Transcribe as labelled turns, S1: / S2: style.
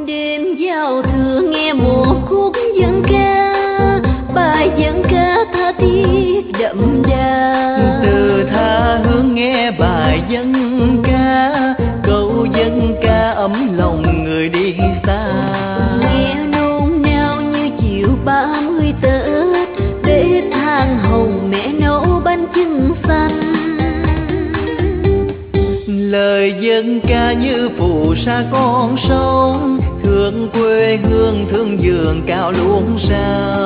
S1: đêm giao thừa nghe một khúc dân ca, bài dân ca tha thiết đậm đà.
S2: Từ tha hương nghe bài dân ca, câu dân ca ấm lòng người đi xa.
S1: Nghe nôn nao như chiều 30 Tết, để than hồng mẹ nấu bánh chưng xanh.
S2: Lời dân ca như phù sa con sông, thương quê hương thương giường cao luôn sao.